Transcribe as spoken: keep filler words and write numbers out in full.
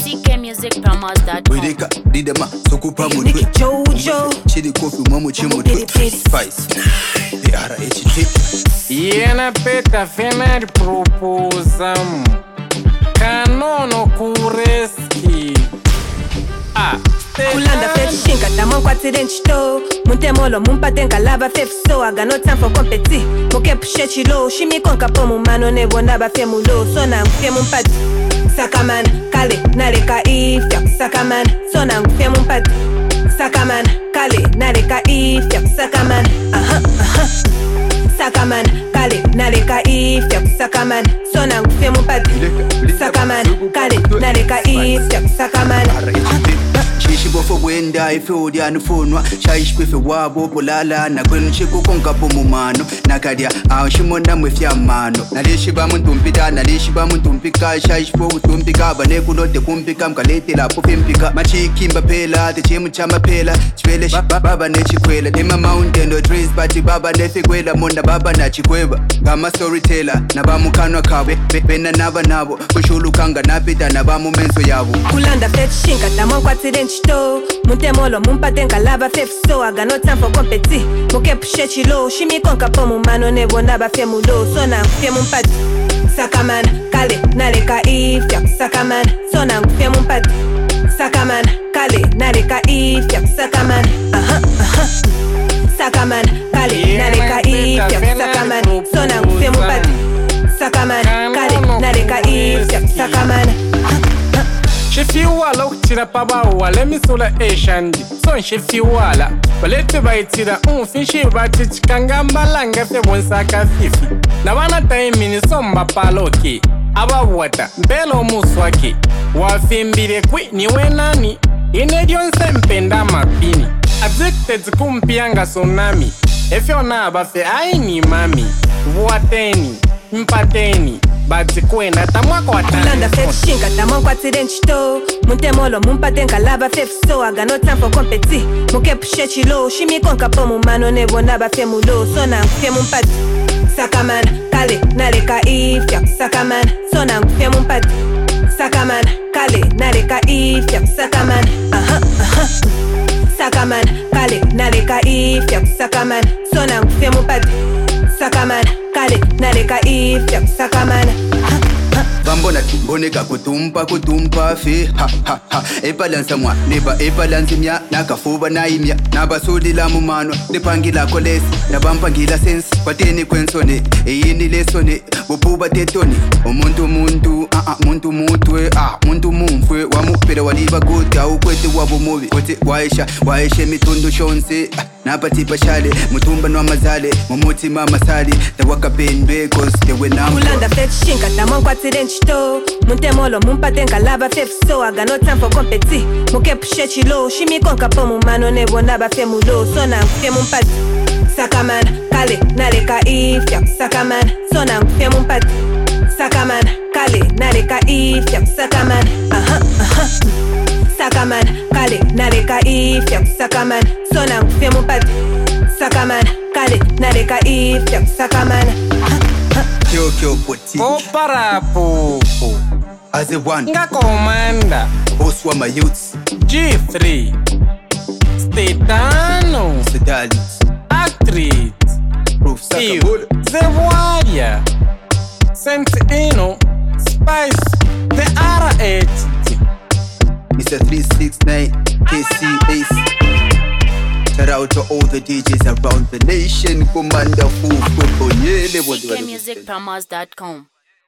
C K music promos dot com. Wedeka, didema, sokupa mudwe. Jojo. Chidi kofi mamu chimudwe. Spice. The R H T. Yena peta fener proposam. Kanono kureski. Ah. Kulanda fet shinka tamon kwatire nchito Muntemolo mumpatenka lava fef so I got no time for competi Moke pushe chilo Shimi konka po mumano nebo naba fe mulo Sona ngufye mumpati Sakaman kale nareka ifya Sakaman sona ngufye mumpati Sakaman kale nareka ifya Sakaman aha aha Sakaman kale nareka ifya Sakaman sona ngufye mumpati Sakaman kale nareka ifya Sakaman Shibo for wenda ifo dia nufonwa shaishwe fe wabo polala na kwenchiku konka pomumano nakadia awshimona mwefya mano nalishiba muntumpita nalishiba muntumpika shaishwe utumpika bane kulote kumpika mkalete la popimpika machikimba pela techemu chama pela chwele baba nechikwela tema mountain or trees but baba nefikwela monda baba na chikweba kama storyteller na bamukanwa kabe bena naba nabo kushulu kanga napita na bamu menso yabo kulanda fet shinka tamon kwatire nchito Muntemolo mumpatenka lava fef so I got no time for competi Moke pushe chilo Shimi konka po mumano nebo naba fe mulo Sona ngufye mumpati Sakaman kale nareka ifya Sakaman sona ngufye mumpati Sakaman kale nareka ifya Sakaman aha aha Sakaman kale nareka ifya Sakaman sona ngufye mumpati Sakaman kale nareka ifya Sakaman Shefiwala ukutira pabawa lemisula eshandi son shefiwala balete bayitira umfishi bati kangambalanga fe bonsaka fifi nabana taimini somba paloki abawata mbelo muswaki wafimbire kwi niwe nani inedyonse mpenda mapini addicted kumpianga tsunami efyona abafe aini mami vuateni mpateni Bati kwena tamwako watani Kulanda fet shinka tamon kwatire nchito Muntemolo mumpatenka lava fef so I got no time for competi Moke pushe chilo Shimi konka po mumano nebo naba fe mulo Sona ngufye mumpati Sakaman kale nareka ifya Sakaman sona ngufye mumpati Sakaman kale nareka ifya Sakaman aha aha Sakaman kale nareka ifya Sakaman sona ngufye mumpati Sakaman kale nareka ifya Sakaman Bambona timboneka kutumpa kutumpa fe ha ha ha ebalansa mwa neba ebalansi mya nakafuba na imya nabasudi la mumano depangila kolesi nabampangila sense kwateni kwensone eyini lesone bububa tetoni umuntu muntu a a muntu mutwe a muntu mumfwe wamupera waliba gota ukwete wabo mubi kote waisha waishe mitundu shonse napati pashale mutumba no mazale mumuti mama sali tawakapendwe cause they were now Kulanda fet shinka tamon kwatire nchito Muntemolo mumpatenka lava fef so I got no time for competi Moke pushe chilo Shimi konka po mumano nebo naba fe mulo Sona ngufye mumpati Sakaman kale nareka ifya Sakaman sona ngufye mumpati Sakaman kale nareka ifya Sakaman aha aha Sakaman kale nareka ifya Sakaman sona ngufye mumpati Sakaman kale nareka ifya Sakaman Kyo kyo poti Opara popo as a one Nga komanda boss wa my youths G three Stetano Sedalis Actress Proof Steve Sakabul The Warrior Sentino Spice The R H T Mister three six nine K C Ace. Shout out to all the D Js around the nation. Commander Fu C K music promos dot com.